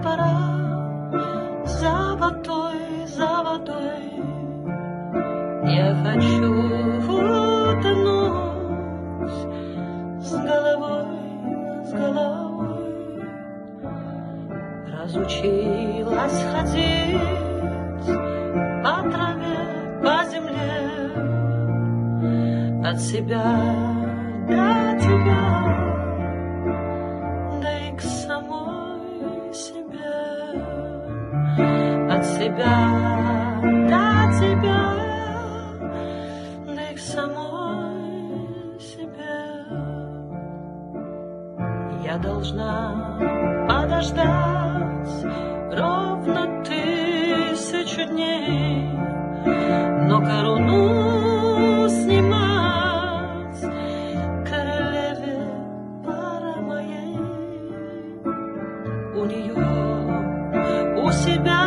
пора за водой. Я хочу утонуть с головой. Разучилась ходить по траве, по земле, от себя до тебя, да и к самой себе, от себя до тебя, да и к самой себе. Я должна подождать ровно 1000 дней, но корону снимать королеве пора моей. У нее, у себя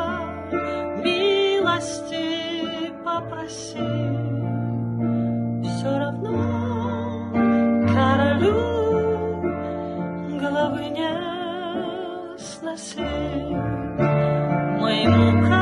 милости попроси, все равно королю головы не сносить. Моему